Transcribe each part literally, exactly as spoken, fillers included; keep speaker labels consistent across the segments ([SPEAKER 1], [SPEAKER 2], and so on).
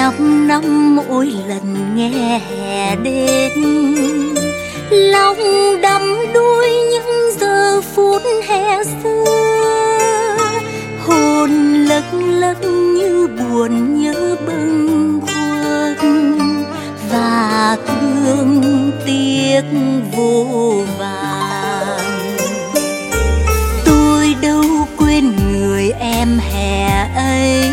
[SPEAKER 1] Năm năm mỗi lần nghe hè đến, lòng đắm đuối những giờ phút hè xưa, hồn lâng lâng như buồn nhớ bâng khuâng và thương tiếc vô vàn. Tôi đâu quên người em hè ấy,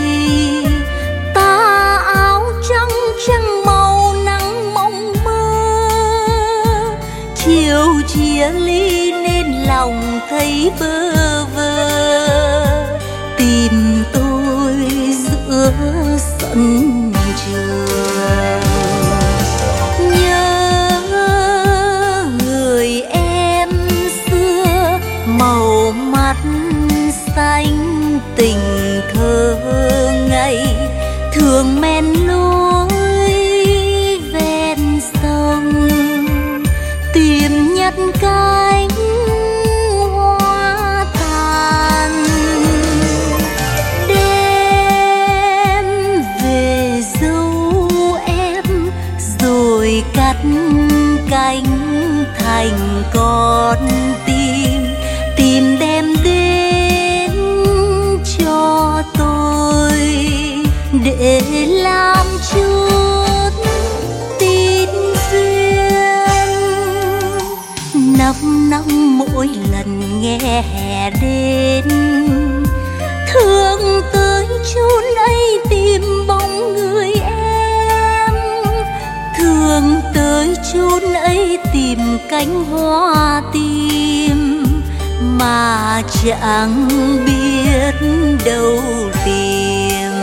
[SPEAKER 1] trăng màu nắng mộng mơ, chiều chia ly nên lòng thấy bơ vơ, tìm tôi giữa sân trường. Nhớ người em xưa, màu mắt xanh tình thơ ngây, thường men lối nhặt cánh hoa tàn, đem về dấu em rồi cắt cánh thành con tim, tìm đem đến cho tôi để làm chút tin duyên. Năm năm mỗi lần nghe hè đến, thương tới chốn ấy tìm bóng người em, thương tới chốn ấy tìm cánh hoa tim, mà chẳng biết đâu tìm.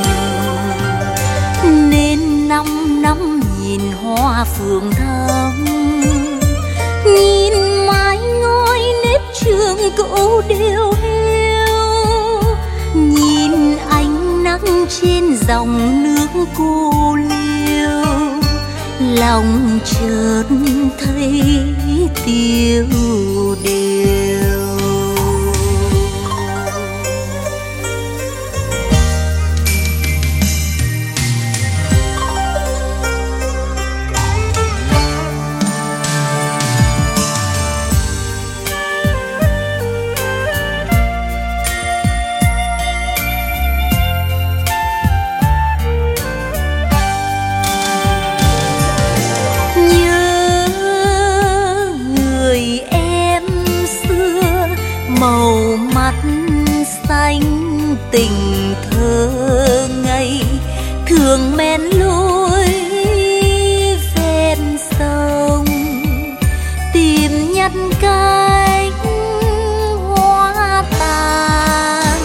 [SPEAKER 1] Nên năm năm nhìn hoa phượng thắm, nhìn mái ngói nếp trường cũ điêu hiu, nhìn ánh nắng trên dòng nước cô liêu, lòng chợt thấy tiêu điều. Màu mắt xanh tình thơ ngây, thường men lối ven sông, tìm nhặt cánh hoa tàn,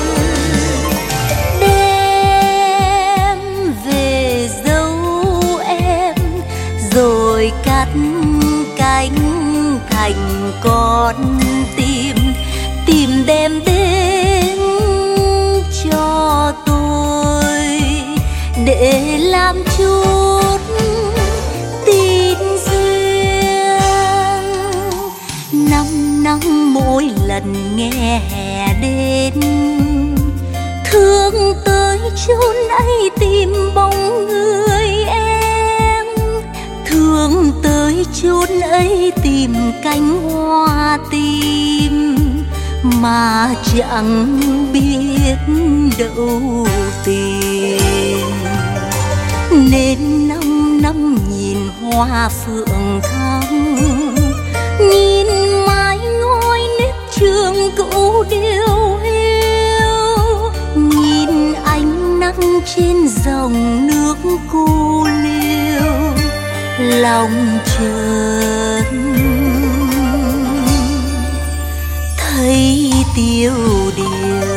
[SPEAKER 1] đem về dấu em rồi cắt cánh thành con tim, tìm đem đến cho tôi để làm chút tin duyên. Năm năm mỗi lần nghe hè đến, thương tới chốn ấy tìm bóng người em, thương tới chốn ấy tìm cánh hoa tim, mà chẳng biết đâu tìm. Nên năm năm nhìn hoa phượng thắm, nhìn mái ngói nếp trường cũ điêu hiu, nhìn ánh nắng trên dòng nước cô liêu, lòng chợt thấy tiêu điều.